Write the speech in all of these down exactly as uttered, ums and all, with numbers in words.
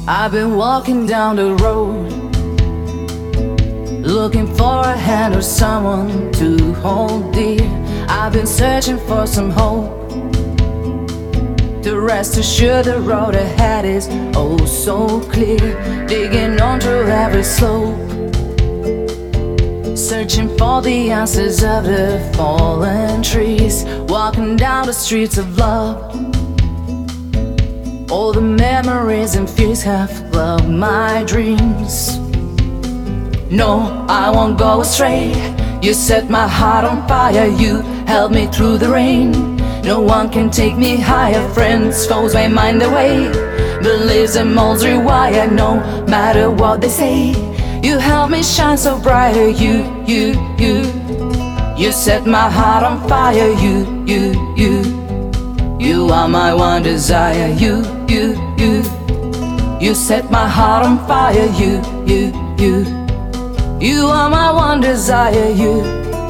I've been walking down the road, looking for a hand or someone to hold dear. I've been searching for some hope, to rest assured the road ahead is oh so clear. Digging on through every slope, searching for the answers of the fallen trees. Walking down the streets of love, all the memories and fears have loved my dreams. No, I won't go astray. You set my heart on fire, you held me through the rain. No one can take me higher, friends, foes may mind the way. Beliefs and molds rewire, no matter what they say. You help me shine so brighter, you, you, you. You set my heart on fire, you, you, you. You are my one desire, you, you, you. You set my heart on fire, you, you, you. You are my one desire, you.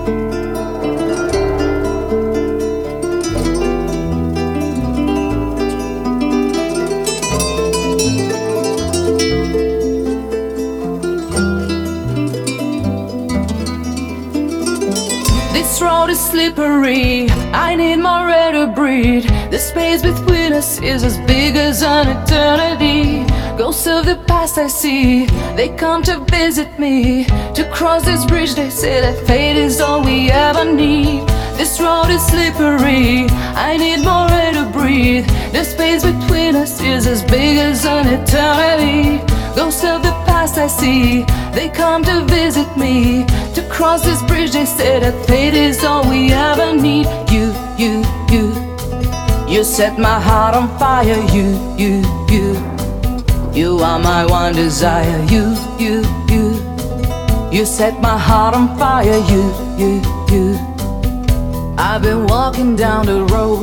This road is slippery, I need more air to breathe. The space between us is as big as an eternity. Ghosts of the past I see, they come to visit me. To cross this bridge they say that fate is all we ever need. This road is slippery, I need more air to breathe. The space between us is as big as an eternity. Ghosts of the past I see, they come to visit me. To cross this bridge they say that fate is all we ever need. You, you, you. You set my heart on fire, you, you, you. You are my one desire, you, you, you. You set my heart on fire, you, you, you. I've been walking down the road,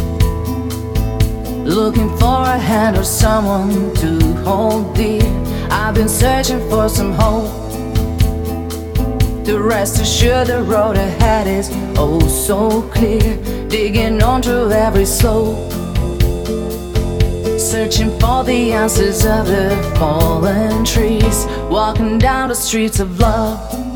looking for a hand or someone to hold dear. I've been searching for some hope, to rest assured the road ahead is oh so clear. Digging on through every slope, searching for the answers of the fallen trees. Walking down the streets of love,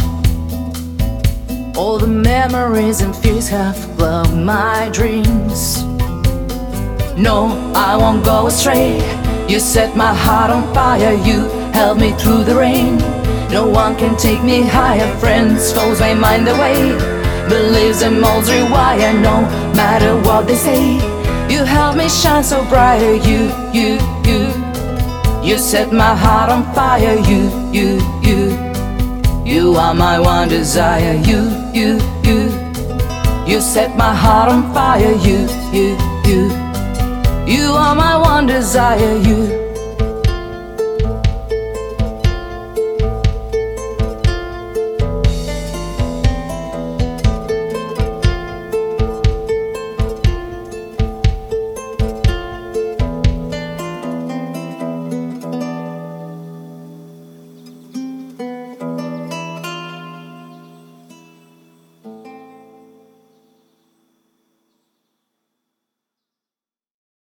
all the memories and fears have loved my dreams. No, I won't go astray. You set my heart on fire, you held me through the rain. No one can take me higher, friends, foes may mind the way. Beliefs and molds rewire, no matter what they say. You help me shine so brighter, you, you, you. You set my heart on fire, you, you, you. You are my one desire, you, you, you. You set my heart on fire, you, you, you. You are my one desire, you.